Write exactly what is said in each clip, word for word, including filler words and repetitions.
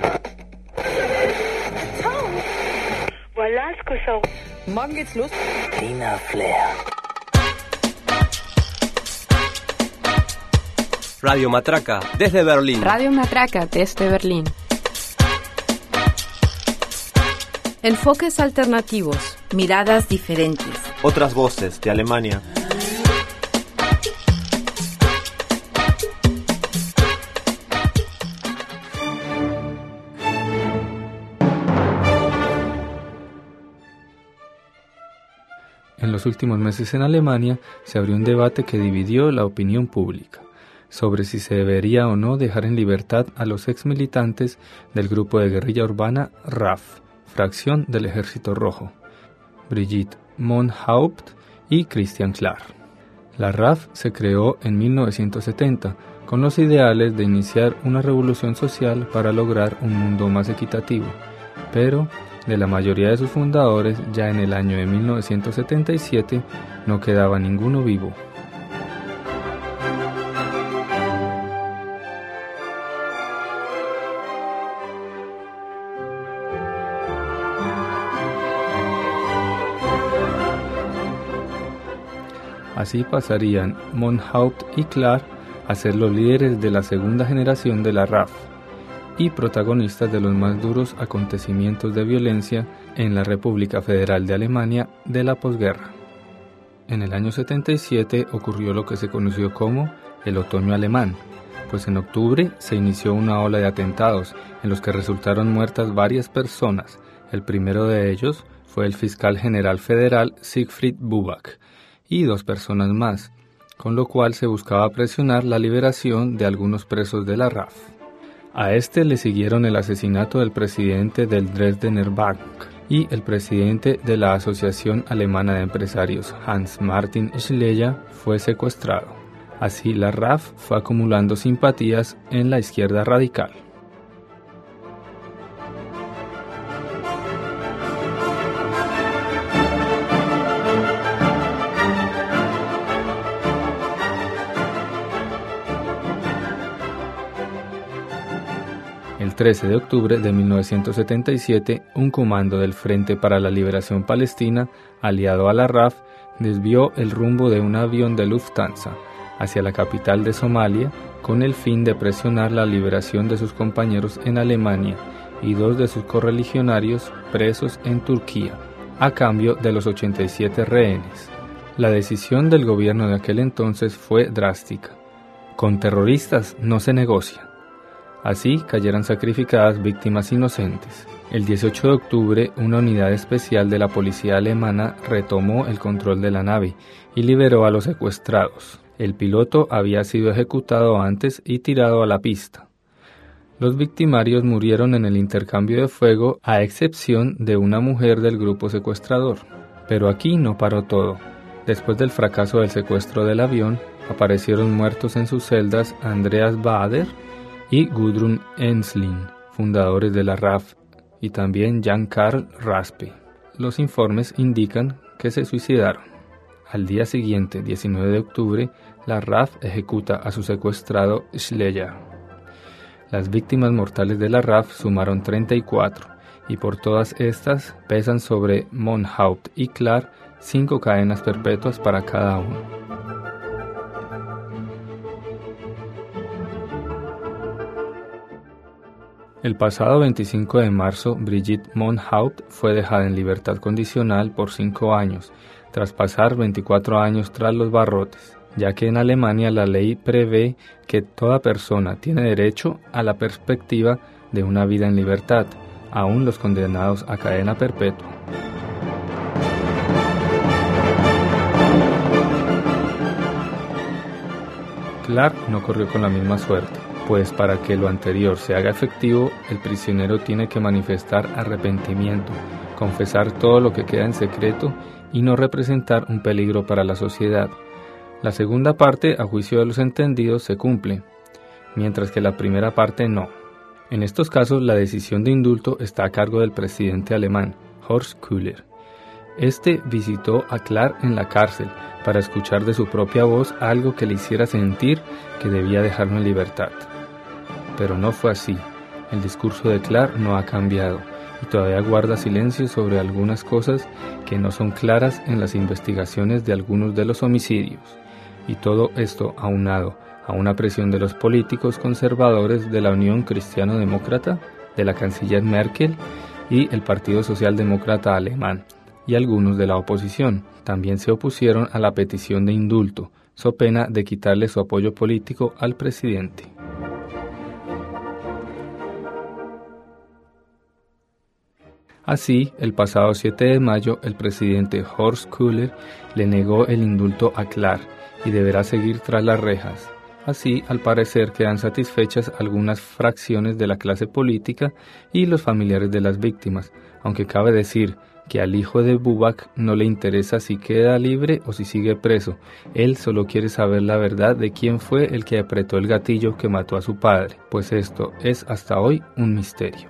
Voilà ce que ça... Morgen geht's los. Tina Flair. Radio Matraca, desde Berlín. Radio Matraca, desde Berlín. Enfoques alternativos, miradas diferentes. Otras voces de Alemania. En los últimos meses en Alemania se abrió un debate que dividió la opinión pública sobre si se debería o no dejar en libertad a los exmilitantes del grupo de guerrilla urbana R A F, fracción del Ejército Rojo, Brigitte Mohnhaupt y Christian Klar. La R A F se creó en mil novecientos setenta con los ideales de iniciar una revolución social para lograr un mundo más equitativo, pero de la mayoría de sus fundadores, ya en el año de mil novecientos setenta y siete no quedaba ninguno vivo. Así pasarían Mohnhaupt y Klar a ser los líderes de la segunda generación de la R A F y protagonistas de los más duros acontecimientos de violencia en la República Federal de Alemania de la posguerra. En el año setenta y siete ocurrió lo que se conoció como el Otoño Alemán, pues en octubre se inició una ola de atentados en los que resultaron muertas varias personas. El primero de ellos fue el fiscal general federal Siegfried Buback y dos personas más, con lo cual se buscaba presionar la liberación de algunos presos de la R A F. A este le siguieron el asesinato del presidente del Dresdner Bank y el presidente de la Asociación Alemana de Empresarios, Hans Martin Schleyer, fue secuestrado. Así la R A F fue acumulando simpatías en la izquierda radical. El trece de octubre de mil novecientos setenta y siete, un comando del Frente para la Liberación Palestina, aliado a la R A F, desvió el rumbo de un avión de Lufthansa hacia la capital de Somalia con el fin de presionar la liberación de sus compañeros en Alemania y dos de sus correligionarios presos en Turquía, a cambio de los ochenta y siete rehenes. La decisión del gobierno de aquel entonces fue drástica. Con terroristas no se negocia. Así cayeron sacrificadas víctimas inocentes. El dieciocho de octubre, una unidad especial de la policía alemana retomó el control de la nave y liberó a los secuestrados. El piloto había sido ejecutado antes y tirado a la pista. Los victimarios murieron en el intercambio de fuego, a excepción de una mujer del grupo secuestrador. Pero aquí no paró todo. Después del fracaso del secuestro del avión, aparecieron muertos en sus celdas Andreas Baader y Gudrun Ensslin, fundadores de la R A F, y también Jan-Karl Raspe. Los informes indican que se suicidaron. Al día siguiente, diecinueve de octubre, la R A F ejecuta a su secuestrado Schleyer. Las víctimas mortales de la R A F sumaron treinta y cuatro, y por todas estas pesan sobre Mohnhaupt y Klar cinco cadenas perpetuas para cada uno. El pasado veinticinco de marzo, Brigitte Mohnhaupt fue dejada en libertad condicional por cinco años, tras pasar veinticuatro años tras los barrotes, ya que en Alemania la ley prevé que toda persona tiene derecho a la perspectiva de una vida en libertad, aun los condenados a cadena perpetua. Klar no corrió con la misma suerte, pues para que lo anterior se haga efectivo, el prisionero tiene que manifestar arrepentimiento, confesar todo lo que queda en secreto y no representar un peligro para la sociedad. La segunda parte, a juicio de los entendidos, se cumple, mientras que la primera parte no. En estos casos, la decisión de indulto está a cargo del presidente alemán, Horst Köhler. Este visitó a Klar en la cárcel para escuchar de su propia voz algo que le hiciera sentir que debía dejarlo en libertad. Pero no fue así. El discurso de Clark no ha cambiado y todavía guarda silencio sobre algunas cosas que no son claras en las investigaciones de algunos de los homicidios. Y todo esto aunado a una presión de los políticos conservadores de la Unión Cristiano-Demócrata, de la canciller Merkel y el Partido Socialdemócrata Alemán, y algunos de la oposición también se opusieron a la petición de indulto, so pena de quitarle su apoyo político al presidente. Así, el pasado siete de mayo, el presidente Horst Köhler le negó el indulto a Clark y deberá seguir tras las rejas. Así, al parecer, quedan satisfechas algunas fracciones de la clase política y los familiares de las víctimas, aunque cabe decir que al hijo de Buback no le interesa si queda libre o si sigue preso. Él solo quiere saber la verdad de quién fue el que apretó el gatillo que mató a su padre, pues esto es hasta hoy un misterio.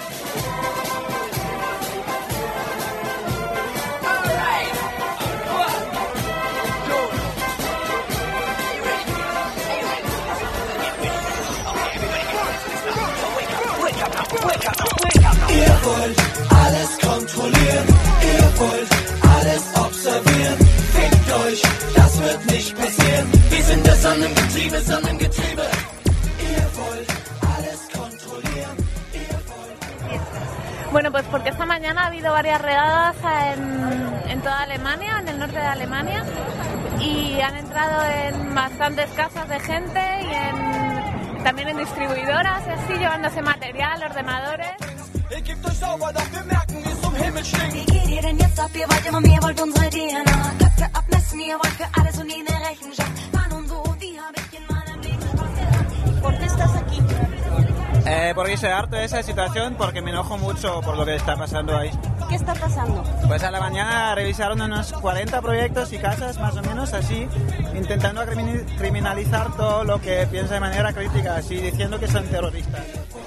Alles kontrollieren, ihr wollt alles observieren. Fickt euch, das wird nicht passieren. Wir sind das Sonnengetriebe, Sonnengetriebe. Ihr wollt alles kontrollieren, ihr wollt. Bueno, pues porque esta mañana ha habido varias redadas en, en toda Alemania, en el norte de Alemania, y han entrado en bastantes casas de gente y en, también en distribuidoras, y así, llevándose material, ordenadores. Ihr gebt euch sauber, doch wir merken, wie es vom Himmel stinkt. Wie geht ihr denn jetzt ab? Ihr wollt immer mehr, wollt unsere D N A. Köpfe abmessen, ihr wollt für alles und nie eine Rechenschaft. Wann und wo und wie hab ich in meinem Leben was gedacht? ¿Por qué estás aquí? Eh, porque estoy harto de esa situación, porque me enojo mucho por lo que está pasando ahí. ¿Qué está pasando? Pues a la mañana revisaron unos cuarenta proyectos y casas, más o menos así, intentando criminalizar todo lo que piensa de manera crítica, así diciendo que son terroristas.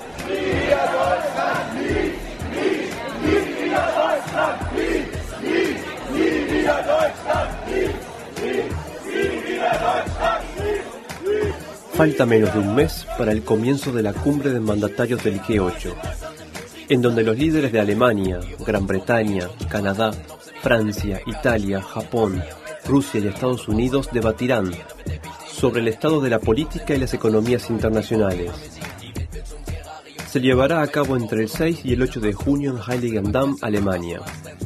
Falta menos de un mes para el comienzo de la cumbre de mandatarios del G ocho, en donde los líderes de Alemania, Gran Bretaña, Canadá, Francia, Italia, Japón, Rusia y Estados Unidos debatirán sobre el estado de la política y las economías internacionales. Se llevará a cabo entre el seis y el ocho de junio en Heiligendamm, Alemania.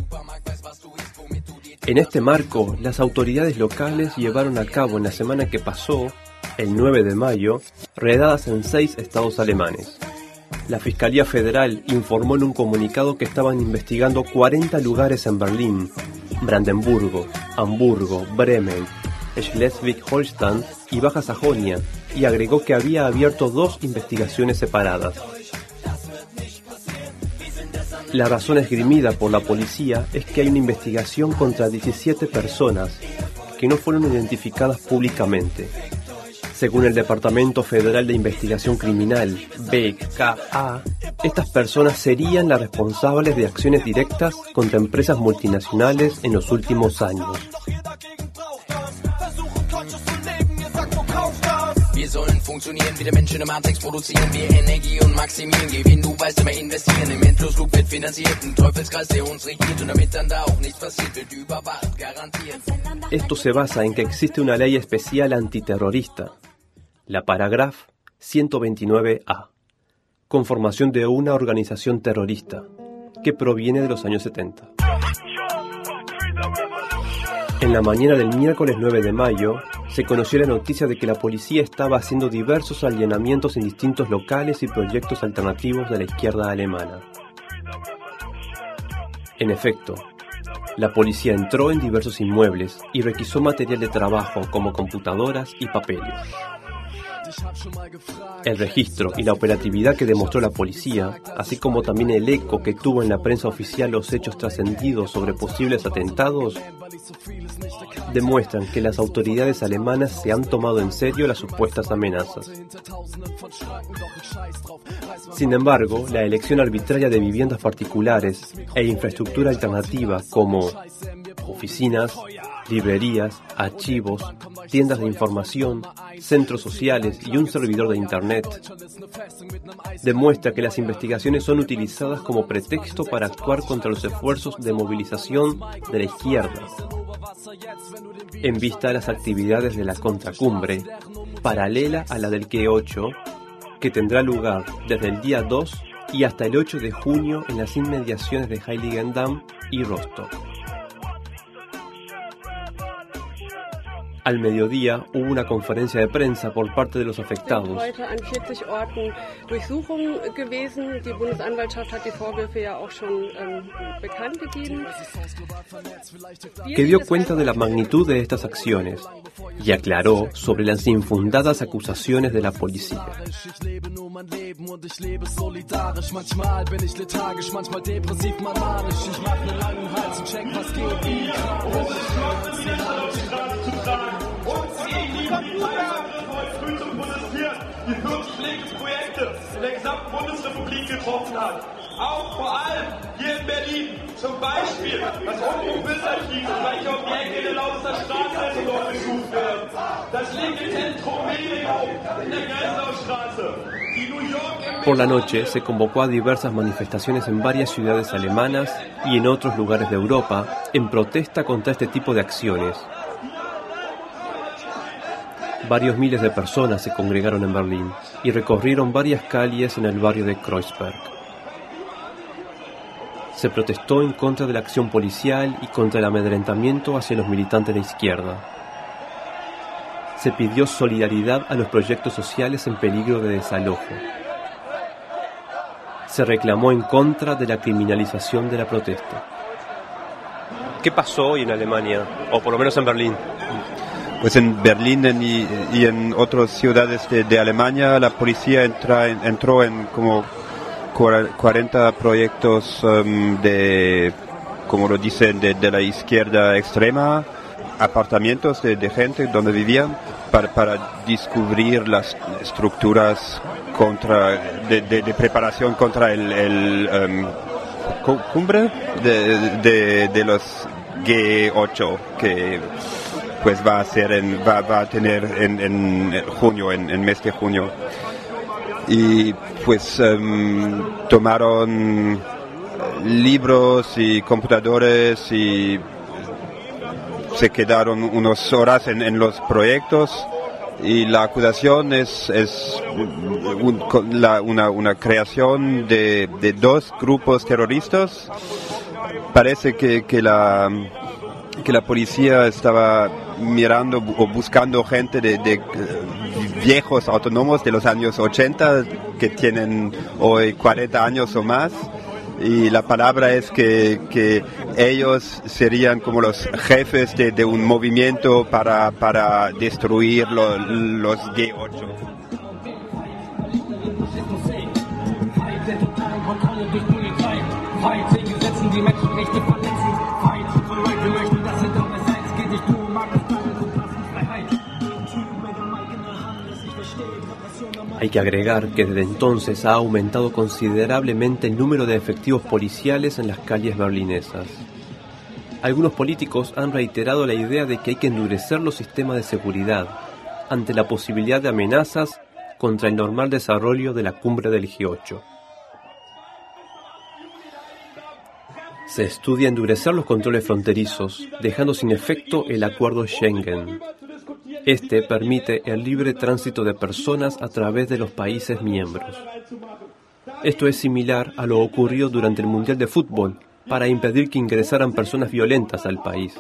En este marco, las autoridades locales llevaron a cabo en la semana que pasó, el nueve de mayo, redadas en seis estados alemanes. La Fiscalía Federal informó en un comunicado que estaban investigando cuarenta lugares en Berlín, Brandenburgo, Hamburgo, Bremen, Schleswig-Holstein y Baja Sajonia, y agregó que había abierto dos investigaciones separadas. La razón esgrimida por la policía es que hay una investigación contra diecisiete personas que no fueron identificadas públicamente. Según el Departamento Federal de Investigación Criminal, B K A, estas personas serían las responsables de acciones directas contra empresas multinacionales en los últimos años. Wir sollen funktionieren, wie der Mensch in der Matrix produzieren wir Energie und maximieren Gewinn, du weißt immer investieren, im Endlosloop wird finanziert, ein Teufelskreis, der uns regiert und damit dann da auch nichts passiert, wird überwacht, garantiert. Esto se basa en que existe una ley especial antiterrorista, la Paragraf ciento veintinueve A, conformación de una organización terrorista, que proviene de los años setenta. En la mañana del miércoles nueve de mayo, se conoció la noticia de que la policía estaba haciendo diversos allanamientos en distintos locales y proyectos alternativos de la izquierda alemana. En efecto, la policía entró en diversos inmuebles y requisó material de trabajo como computadoras y papeles. El registro y la operatividad que demostró la policía, así como también el eco que tuvo en la prensa oficial los hechos trascendidos sobre posibles atentados, demuestran que las autoridades alemanas se han tomado en serio las supuestas amenazas. Sin embargo, la elección arbitraria de viviendas particulares e infraestructura alternativa como oficinas, librerías, archivos, tiendas de información, centros sociales y un servidor de Internet, demuestra que las investigaciones son utilizadas como pretexto para actuar contra los esfuerzos de movilización de la izquierda. En vista de las actividades de la contracumbre, paralela a la del G ocho, que tendrá lugar desde el día dos y hasta el ocho de junio en las inmediaciones de Heiligendamm y Rostock. Al mediodía hubo una conferencia de prensa por parte de los afectados, que dio cuenta de la magnitud de estas acciones y aclaró sobre las infundadas acusaciones de la policía. die fünf Projekte in der gesamten Bundesrepublik getroffen hat. Auch vor allem hier in Berlin, zum Beispiel das Rundfunkbildarchiv, gleich auf die Ecke der Lausitzer Straße dort besucht werden. Das linke Zentrum Medium in der Greifswalderstraße. Por la noche se convocó a diversas manifestaciones en varias ciudades alemanas y en otros lugares de Europa en protesta contra este tipo de acciones. Varios miles de personas se congregaron en Berlín y recorrieron varias calles en el barrio de Kreuzberg. Se protestó en contra de la acción policial y contra el amedrentamiento hacia los militantes de izquierda. Se pidió solidaridad a los proyectos sociales en peligro de desalojo. Se reclamó en contra de la criminalización de la protesta. ¿Qué pasó hoy en Alemania, o por lo menos en Berlín? Pues en Berlín en, y, y en otras ciudades de, de Alemania la policía entra, en, entró en como cuarenta proyectos um, de, como lo dicen, de, de la izquierda extrema, apartamentos de, de gente donde vivían para, para descubrir las estructuras contra, de, de, de preparación contra el, el um, cumbre de, de, de los G ocho que pues va a ser en, va, va a tener en, en junio, en el mes de junio. Y pues um, tomaron libros y computadores y se quedaron unas horas en, en los proyectos, y la acusación es, es un, la, una, una creación de, de dos grupos terroristas. Parece que, que la que la policía estaba mirando o buscando gente de, de viejos autónomos de los años ochenta que tienen hoy cuarenta años o más, y la palabra es que, que ellos serían como los jefes de, de un movimiento para, para destruir lo, los G ocho. Hay que agregar que desde entonces ha aumentado considerablemente el número de efectivos policiales en las calles berlinesas. Algunos políticos han reiterado la idea de que hay que endurecer los sistemas de seguridad ante la posibilidad de amenazas contra el normal desarrollo de la cumbre del G ocho. Se estudia endurecer los controles fronterizos, dejando sin efecto el acuerdo Schengen. Este permite el libre tránsito de personas a través de los países miembros. Esto es similar a lo ocurrido durante el Mundial de Fútbol para impedir que ingresaran personas violentas al país.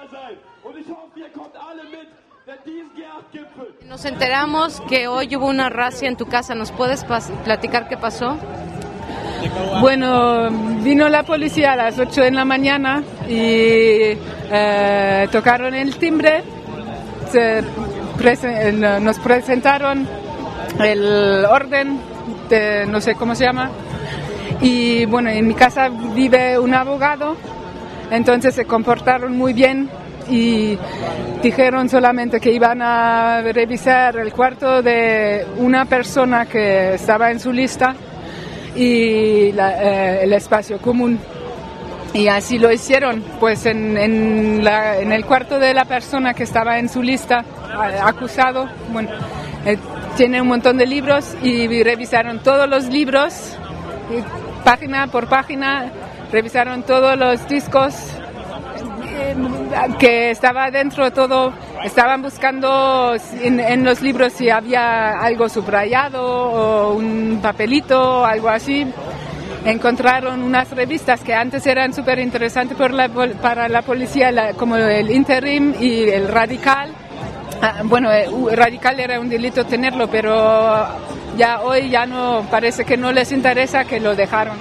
Nos enteramos que hoy hubo una razzia en tu casa. ¿Nos puedes pas- platicar qué pasó? Bueno, vino la policía a las ocho de la mañana y eh, tocaron el timbre. Se presen- nos presentaron el orden de no sé cómo se llama, y bueno, en mi casa vive un abogado, entonces se comportaron muy bien y dijeron solamente que iban a revisar el cuarto de una persona que estaba en su lista y la, eh, el espacio común. Y así lo hicieron, pues en, en, la, en el cuarto de la persona que estaba en su lista acusado. Bueno, eh, tiene un montón de libros y revisaron todos los libros, y página por página, revisaron todos los discos eh, que estaba dentro, todo. Estaban buscando en, en los libros si había algo subrayado o un papelito o algo así. Encontraron unas revistas que antes eran súper interesantes para la policía, la, como el Interim y el Radical. Ah, bueno, el Radical era un delito tenerlo, pero ya hoy ya no, parece que no les interesa, que lo dejaron.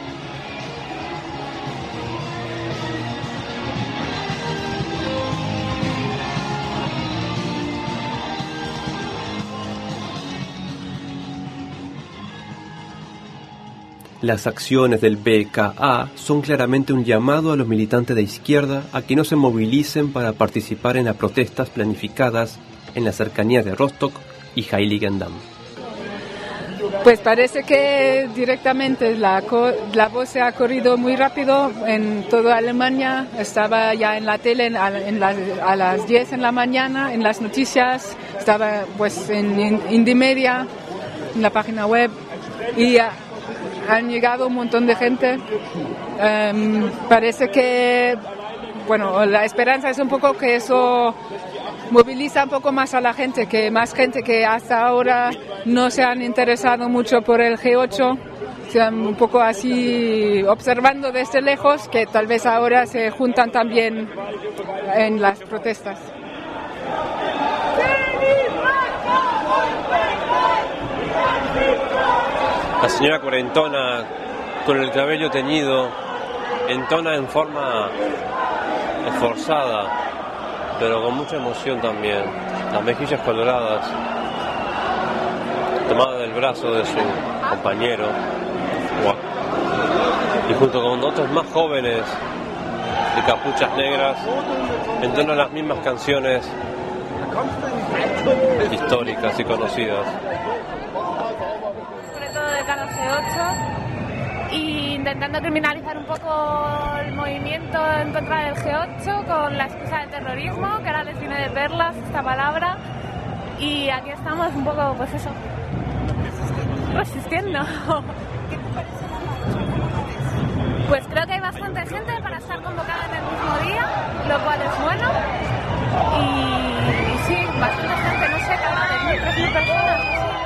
Las acciones del B K A son claramente un llamado a los militantes de izquierda a que no se movilicen para participar en las protestas planificadas en las cercanías de Rostock y Heiligendamm. Pues parece que directamente la, la voz se ha corrido muy rápido en toda Alemania. Estaba ya en la tele en, en las, a las diez de la mañana, en las noticias, estaba pues en Indymedia, en la página web, y uh, han llegado un montón de gente. Um, parece que, bueno, la esperanza es un poco que eso moviliza un poco más a la gente, que más gente que hasta ahora no se han interesado mucho por el G ocho, sean un poco así observando desde lejos, que tal vez ahora se juntan también en las protestas. La señora cuarentona con el cabello teñido entona en forma esforzada, pero con mucha emoción también, las mejillas coloradas, tomada del brazo de su compañero, y junto con otros más jóvenes de capuchas negras entonan las mismas canciones históricas y conocidas. De cada G ocho, y intentando criminalizar un poco el movimiento en contra del G ocho con la excusa del terrorismo, que ahora les viene de perlas esta palabra, y aquí estamos un poco, pues eso, resistiendo. Pues creo que hay bastante gente para estar convocada en el mismo día, lo cual es bueno, y, y sí, bastante gente, no sé, cada dos mil, tres mil personas.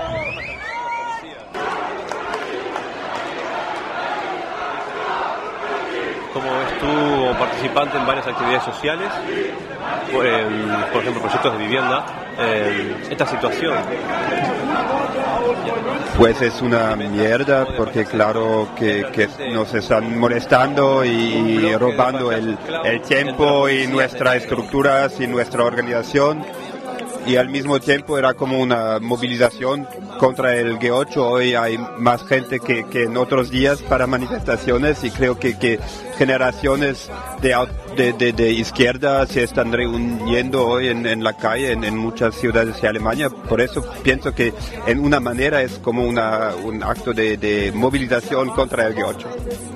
¿Cómo ves tú, como participante en varias actividades sociales, por, eh, por ejemplo, proyectos de vivienda, eh, esta situación? Pues es una mierda, porque claro que, que nos están molestando y robando el, el tiempo y nuestras estructuras y nuestra organización. Y al mismo tiempo era como una movilización contra el G ocho. Hoy hay más gente que, que en otros días para manifestaciones, y creo que, que generaciones de, de, de, de izquierda se están reuniendo hoy en, en la calle en, en muchas ciudades de Alemania. Por eso pienso que en una manera es como una, un acto de, de movilización contra el G ocho.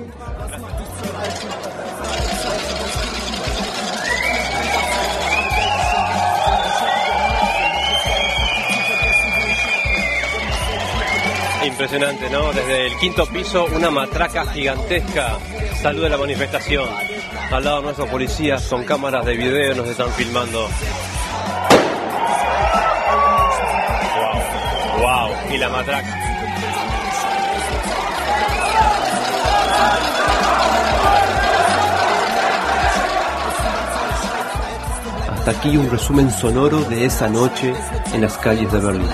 Impresionante, ¿no? Desde el quinto piso, una matraca gigantesca saluda la manifestación. Al lado nuestros policías con cámaras de video nos están filmando. Wow, wow, y la matraca. Hasta aquí un resumen sonoro de esa noche en las calles de Berlín.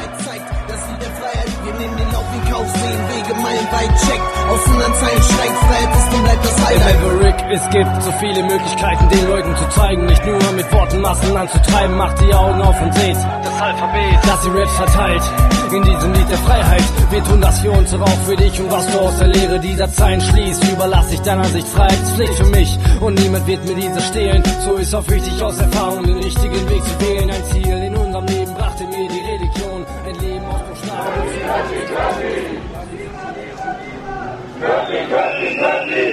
Im Maverick ist Gift, so viele Möglichkeiten den Leuten zu zeigen, nicht nur mit Worten Massen anzutreiben, macht die Augen auf und seht das Alphabet, das die Raps verteilt, in diesem Lied der Freiheit, wir tun das für uns, aber auch für dich, und was du aus der Lehre dieser Zeilen schließt, überlass ich deiner Sicht Freiheitspflicht für mich, und niemand wird mir diese stehlen, so ist auch wichtig aus Erfahrung den richtigen Weg zu wählen, ein Ziel in unserem Leben brachte mir die Religion, ein Leben aus Buchstaben und Führung. Göttlich, göttlich, göttlich!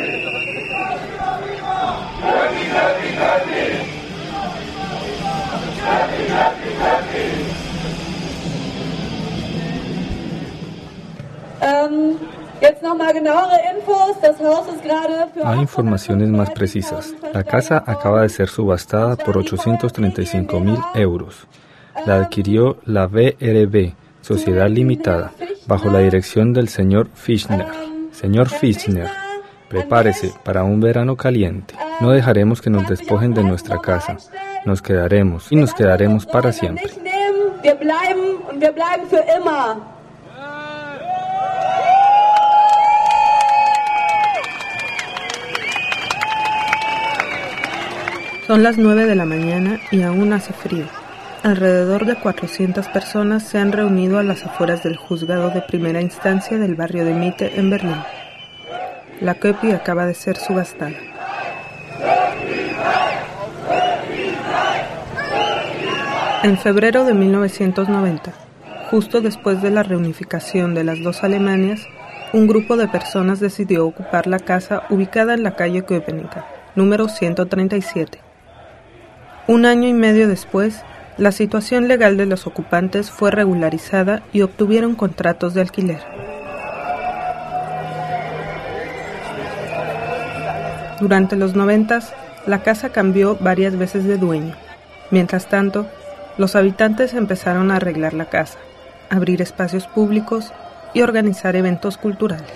Göttlich, göttlich, göttlich! Göttlich, göttlich, göttlich! Hay informaciones más precisas. La casa acaba de ser subastada por ochocientos treinta y cinco mil euros. La adquirió la V R B, Sociedad Limitada, bajo la dirección del señor Fischner. Señor Fischner, prepárese para un verano caliente. No dejaremos que nos despojen de nuestra casa. Nos quedaremos y nos quedaremos para siempre. Son las nueve de la mañana y aún hace frío. Alrededor de cuatrocientas personas se han reunido a las afueras del juzgado de primera instancia del barrio de Mitte en Berlín. La Köpi acaba de ser subastada. En febrero de mil novecientos noventa, justo después de la reunificación de las dos Alemanias, un grupo de personas decidió ocupar la casa ubicada en la calle Köpenick, número ciento treinta y siete. Un año y medio después, la situación legal de los ocupantes fue regularizada y obtuvieron contratos de alquiler. Durante los noventas, la casa cambió varias veces de dueño. Mientras tanto, los habitantes empezaron a arreglar la casa, abrir espacios públicos y organizar eventos culturales.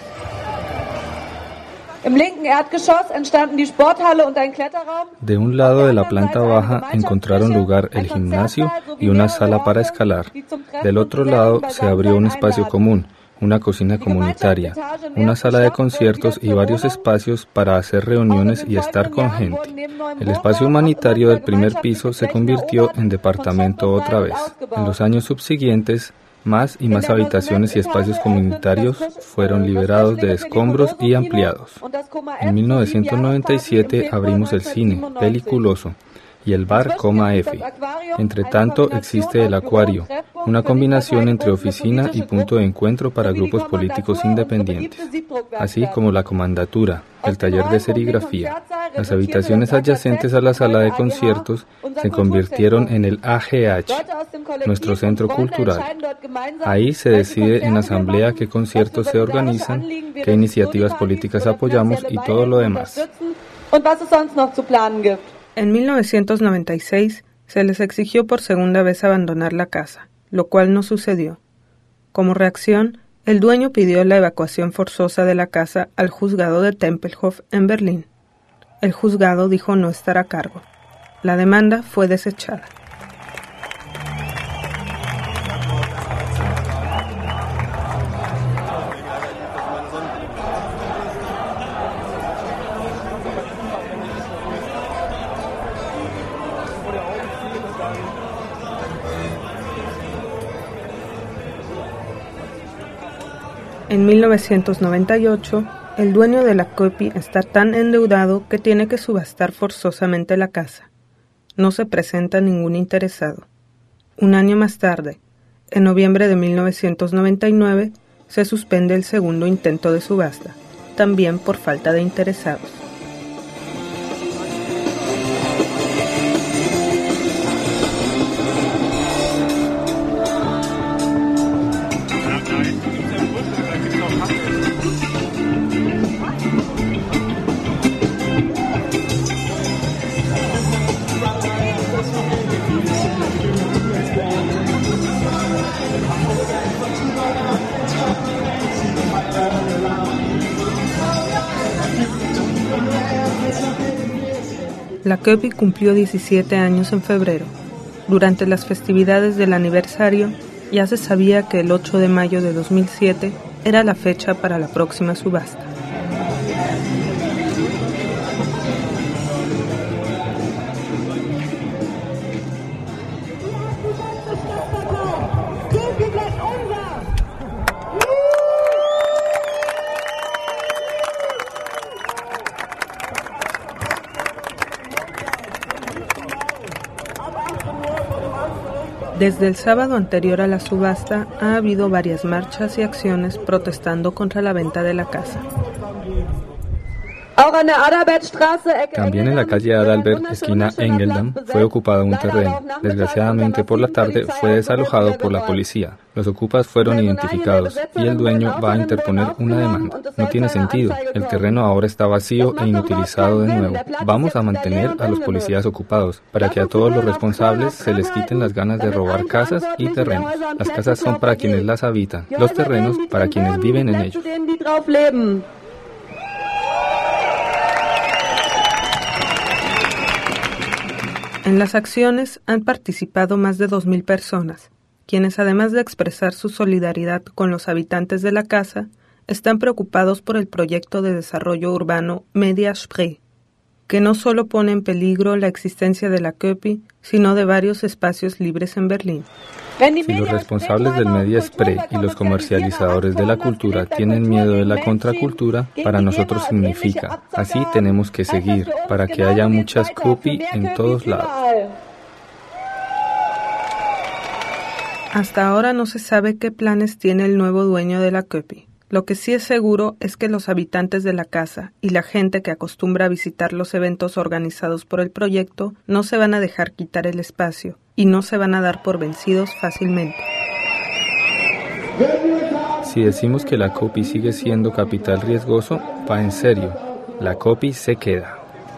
De un lado de la planta baja encontraron lugar el gimnasio y una sala para escalar. Del otro lado se abrió un espacio común, una cocina comunitaria, una sala de conciertos y varios espacios para hacer reuniones y estar con gente. El espacio humanitario del primer piso se convirtió en departamento otra vez. En los años subsiguientes, más y más habitaciones y espacios comunitarios fueron liberados de escombros y ampliados. En mil novecientos noventa y siete abrimos el cine, Peliculoso, y el bar Coma F. Entre tanto, existe el acuario, una combinación entre oficina y punto de encuentro para grupos políticos independientes, así como la comandatura, el taller de serigrafía. Las habitaciones adyacentes a la sala de conciertos se convirtieron en el A G H, nuestro centro cultural. Ahí se decide en asamblea qué conciertos se organizan, qué iniciativas políticas apoyamos y todo lo demás. En mil novecientos noventa y seis se les exigió por segunda vez abandonar la casa, lo cual no sucedió. Como reacción, el dueño pidió la evacuación forzosa de la casa al juzgado de Tempelhof en Berlín. El juzgado dijo no estar a cargo. La demanda fue desechada. En mil novecientos noventa y ocho, el dueño de la Köpi está tan endeudado que tiene que subastar forzosamente la casa. No se presenta ningún interesado. Un año más tarde, en noviembre de mil novecientos noventa y nueve, se suspende el segundo intento de subasta, también por falta de interesados. La Köpi cumplió diecisiete años en febrero. Durante las festividades del aniversario, ya se sabía que el ocho de mayo de dos mil siete era la fecha para la próxima subasta. Desde el sábado anterior a la subasta ha habido varias marchas y acciones protestando contra la venta de la casa. También en la calle Adalbert, esquina Engeldam, fue ocupado un terreno. Desgraciadamente, por la tarde fue desalojado por la policía. Los ocupas fueron identificados y el dueño va a interponer una demanda. No tiene sentido. El terreno ahora está vacío e inutilizado de nuevo. Vamos a mantener a los policías ocupados para que a todos los responsables se les quiten las ganas de robar casas y terrenos. Las casas son para quienes las habitan, los terrenos para quienes viven en ellos. En las acciones han participado más de dos mil personas, quienes además de expresar su solidaridad con los habitantes de la casa, están preocupados por el proyecto de desarrollo urbano Media Spree, que no solo pone en peligro la existencia de la Köpi, sino de varios espacios libres en Berlín. Si los responsables del Media Spree y los comercializadores de la cultura tienen miedo de la contracultura, para nosotros significa, así tenemos que seguir, para que haya muchas Köpi en todos lados. Hasta ahora no se sabe qué planes tiene el nuevo dueño de la Köpi. Lo que sí es seguro es que los habitantes de la casa y la gente que acostumbra a visitar los eventos organizados por el proyecto no se van a dejar quitar el espacio y no se van a dar por vencidos fácilmente. Si decimos que la Köpi sigue siendo capital riesgoso, va en serio. La Köpi se queda.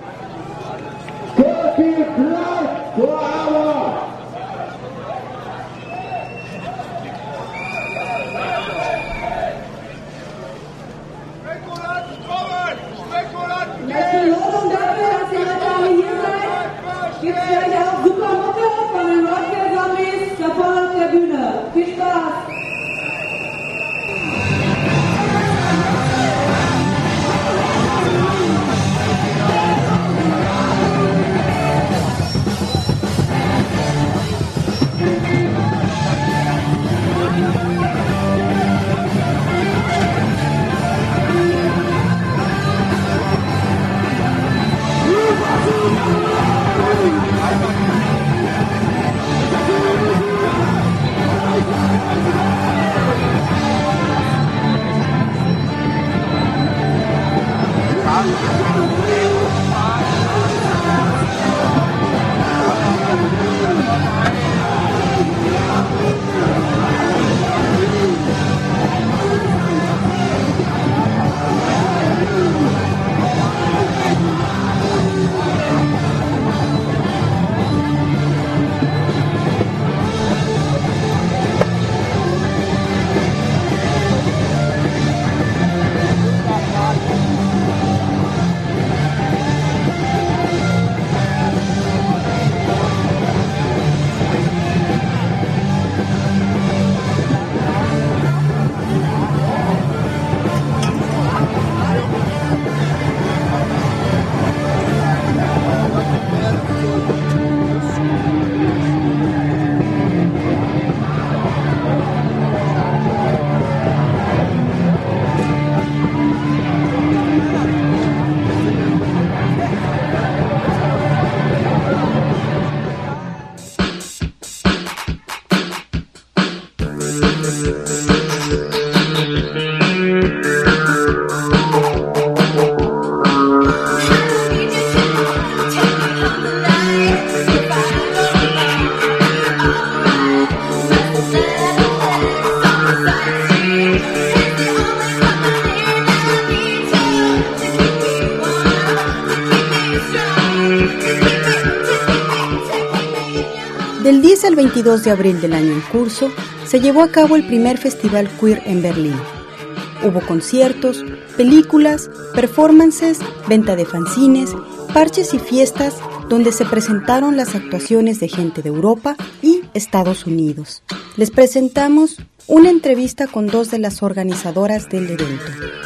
Del diez al veintidós de abril del año en curso, se llevó a cabo el primer festival queer en Berlín. Hubo conciertos, películas, performances, venta de fanzines, parches y fiestas donde se presentaron las actuaciones de gente de Europa y Estados Unidos. Les presentamos una entrevista con dos de las organizadoras del evento.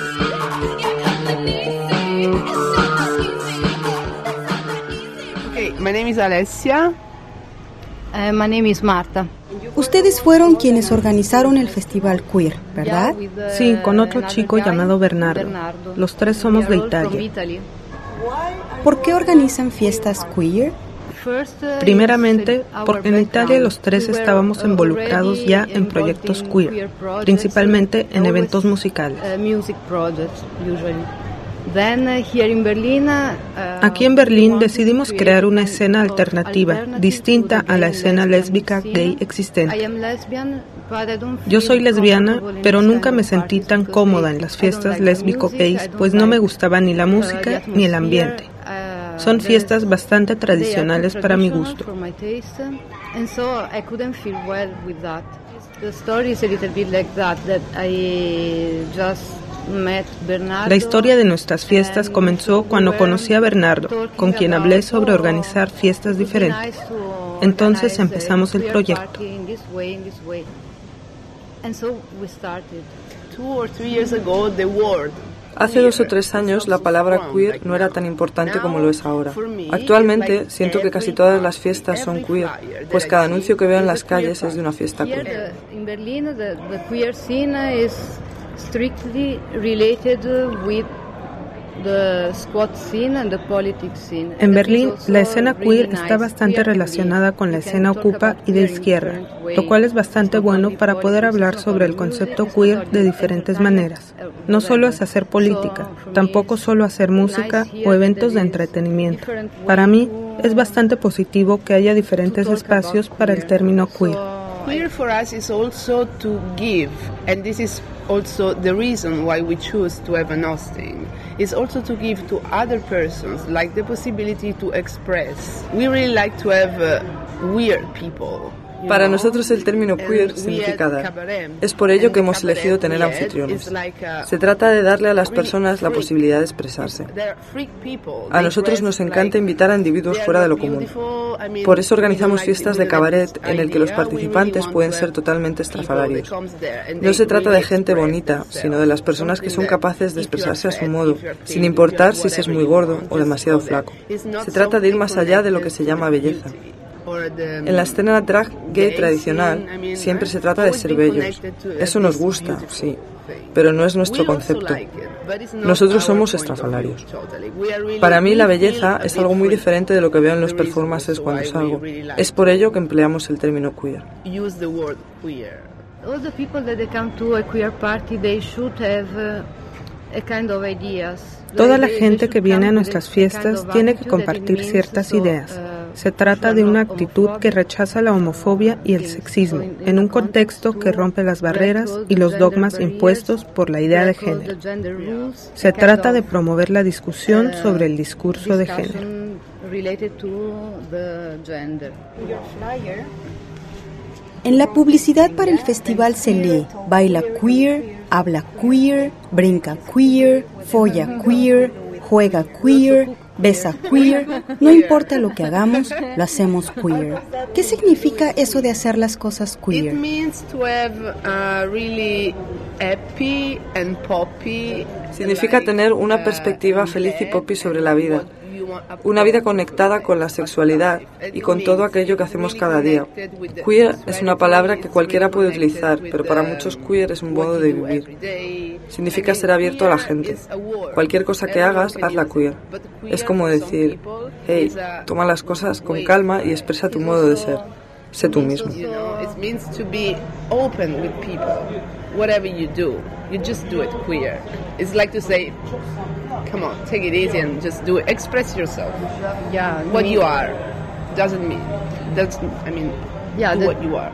Okay, my name is Alessia. Uh, my name is Marta. Ustedes fueron quienes organizaron el festival queer, ¿verdad? Sí, con otro chico llamado Bernardo. Los tres somos de Italia. ¿Por qué organizan fiestas queer? Primeramente, porque en Italia los tres estábamos involucrados ya en proyectos queer, principalmente en eventos musicales. Aquí en Berlín decidimos crear una escena alternativa, distinta a la escena lésbica gay existente. Yo soy lesbiana, pero nunca me sentí tan cómoda en las fiestas lésbico-gays, pues no me gustaba ni la música ni el ambiente. Son fiestas bastante tradicionales para mi gusto. La historia de nuestras fiestas comenzó cuando conocí a Bernardo, con quien hablé sobre organizar fiestas diferentes. Entonces empezamos el proyecto. Hace dos o tres años la palabra queer no era tan importante como lo es ahora. Actualmente siento que casi todas las fiestas son queer, pues cada anuncio que veo en las calles es de una fiesta queer. En Berlín, the, the queer scene is strictly related with the squad scene and the politics scene. En Berlín, la escena queer está bastante relacionada con la escena ocupa y de izquierda, lo cual es bastante bueno para poder hablar sobre el concepto queer de diferentes maneras. No solo es hacer política, tampoco solo hacer música o eventos de entretenimiento. Para mí, es bastante positivo que haya diferentes espacios para el término queer. Queer for us is also to give, and this is also the reason why we choose to have an hosting. It's also to give to other persons, like the possibility to express. We really like to have uh, weird people. Para nosotros el término queer significa dar. Es por ello que hemos elegido tener anfitriones. Se trata de darle a las personas la posibilidad de expresarse. A nosotros nos encanta invitar a individuos fuera de lo común. Por eso organizamos fiestas de cabaret en el que los participantes pueden ser totalmente estrafalarios. No se trata de gente bonita, sino de las personas que son capaces de expresarse a su modo, sin importar si se es muy gordo o demasiado flaco. Se trata de ir más allá de lo que se llama belleza. En la escena drag gay tradicional siempre se trata de ser bellos. Eso nos gusta, sí, pero no es nuestro concepto. Nosotros somos estrafalarios. Para mí la belleza es algo muy diferente de lo que veo en los performances cuando salgo. Es por ello que empleamos el término queer. All the people that they come to a queer party, they should have a kind of ideas. Toda la gente que viene a nuestras fiestas tiene que compartir ciertas ideas. Se trata de una actitud que rechaza la homofobia y el sexismo, en un contexto que rompe las barreras y los dogmas impuestos por la idea de género. Se trata de promover la discusión sobre el discurso de género. En la publicidad para el festival se lee baila queer, habla queer, brinca queer, folla queer, juega queer, besa queer. No importa lo que hagamos, lo hacemos queer. ¿Qué significa eso de hacer las cosas queer? It means to have a really happy and poppy. Significa tener una perspectiva feliz y poppy sobre la vida. Una vida conectada con la sexualidad y con todo aquello que hacemos cada día. Queer es una palabra que cualquiera puede utilizar, pero para muchos queer es un modo de vivir. Significa ser abierto a la gente. Cualquier cosa que hagas, hazla queer. Es como decir, hey, toma las cosas con calma y expresa tu modo de ser. Sé tú mismo. Whatever you do, you just do it queer. It's like to say, come on, take it easy and just do it. Express yourself. Yeah. What you are doesn't mean, that's, I mean, yeah, do what you are.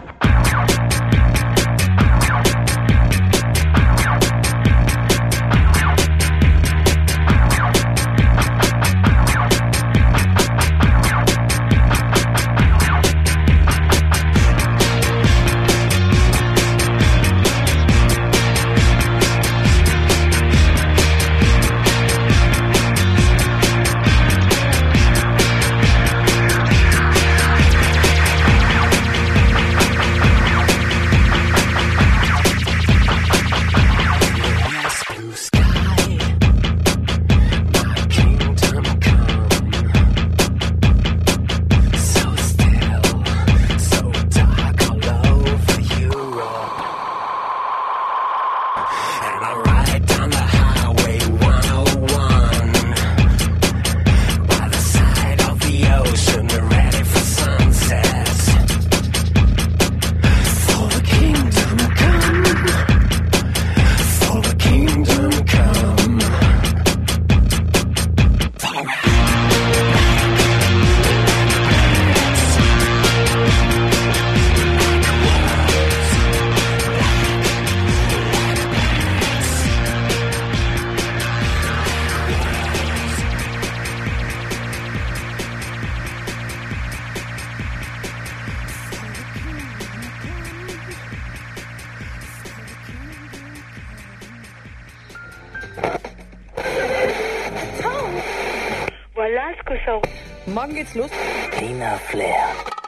Voilà ce que ça... Morgen geht's los. Tina Flair.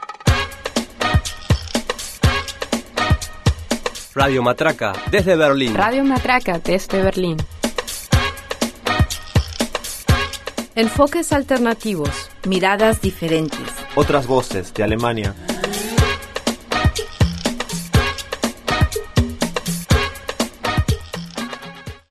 Radio Matraca, desde Berlín. Radio Matraca, desde Berlín. Enfoques alternativos, miradas diferentes. Otras voces de Alemania.